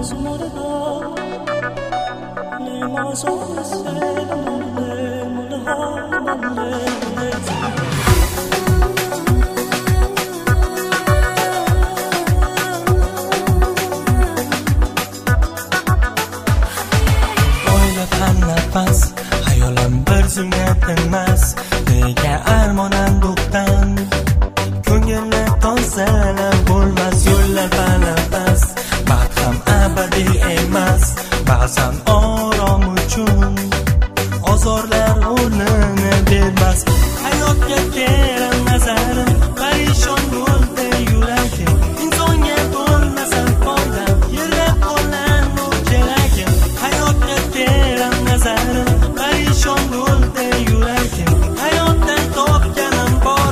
Oylab ham nafas hayolim bir zumga tinmas, nega armonan do'qdan ko'ngilni tozalab bo'lmas, yo'llar baland, baxt ham abadiy emas, ba'zan orom uchun ozorlar o'rnini bermas. Hayotga kerak nazarim, parishon bo'ldi yuragim, insonga bo'lmasa foydam, yerda qolan u keragim. Hayotga kerak nazarim, parishon bo'ldi yuragim, hayotdan topganim bor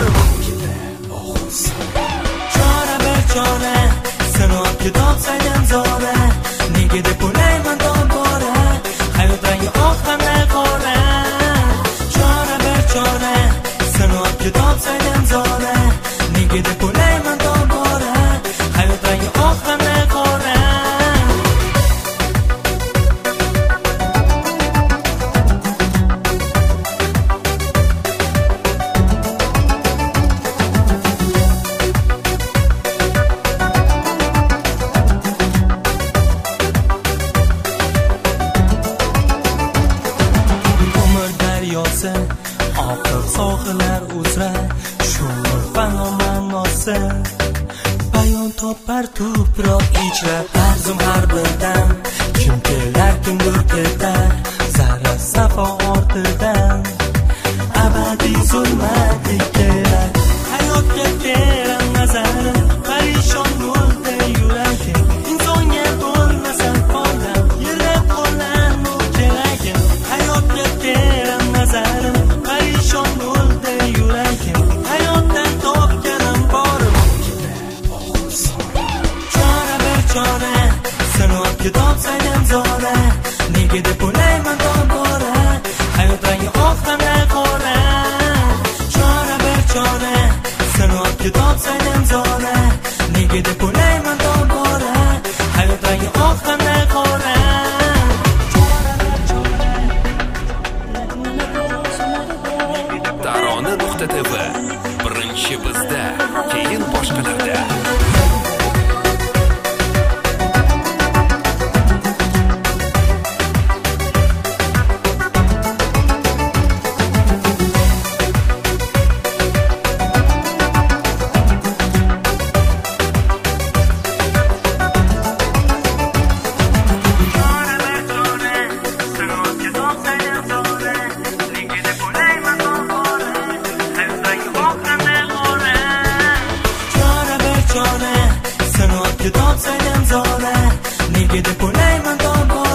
chora bechora, sinov kitob saydan zora, nega deb o'ylayman tobora, hayot rangi oq qanday qora. Chora bechora, sinov kitob saydan zora, nega deb o'ylayman tobora, hayot rangi oq qanday qora. Oqib sohillar uzra sho'r fano ma'nosi, bayon topar tuproq ichra arzum har birdan. Kim kelar kimdir ketar, zarra safo ortidan, abadiy zulmatli kelar. Hayotga kerak nazarim, parishon bo'ldi yuragim, insonga bo'lmasa foydam, yerda qolan u keragim. Hayotga kerak nazarim, parishon bo'ldi yuragim, hayotdan topganim bor chora bechora, sinov kitob saydan zora, nega deb o'ylayman tobora, hayot rangi oq qanday qora. Chora bechora, sinov kitob saydan zora, nega deb o'ylayman tobora, hayot rangi oq qanday qora. Tarona.tv birinchi bizda, keyin boshqalarda. Sinov kitob saydan zora, nega deb o'ylayman tobora,